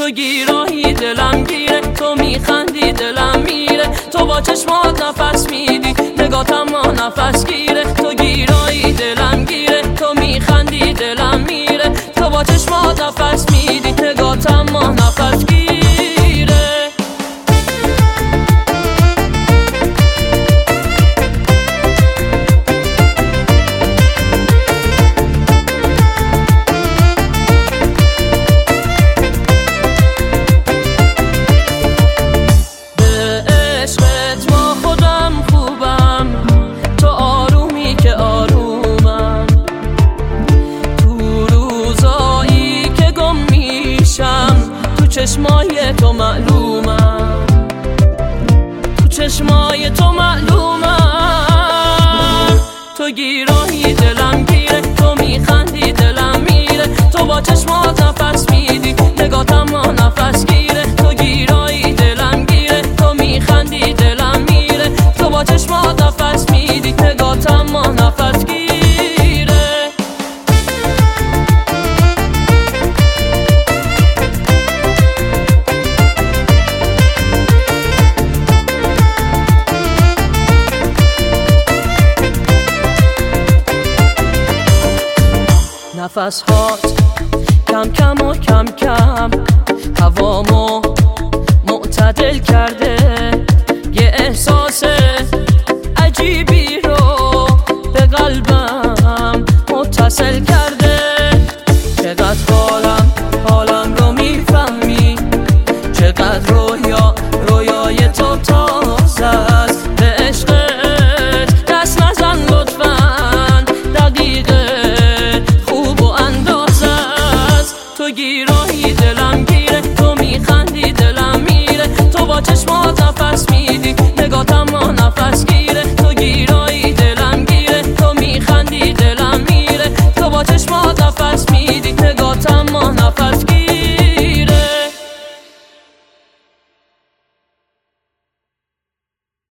تو گیرایی دلم گیره، تو میخندی دلم میره، تو با چشمات نفس میدی نگاتم ما نفس گیره. تو گیرایی دلم گیره، تو میخندی دلم میره، تو با چشمات نفس میدی نگاتم ما نفس گیره. چشمای تو معلومم، تو چشمای تو معلومم. تو گیرایی دلم گیره، تو میخندی دلم میره، تو با چشمات نفس میدی نگاتم ما نفس گیره. تو گیرایی دلم گیره، تو میخندی دلم میره، تو با چشمات نفس میدی نگاتم ما نفس گیره. نفس هات کم کم و کم کم هوامو معتدل کرده، یه احساس عجیبی رو به قلبم متصل کرده. چقدر حالم رو میفهمی، چقدر رویای تو تازه است. به عشقت دست نزن لطفاً، دقیقه خوب و اندازه است. تو گیرایی دلم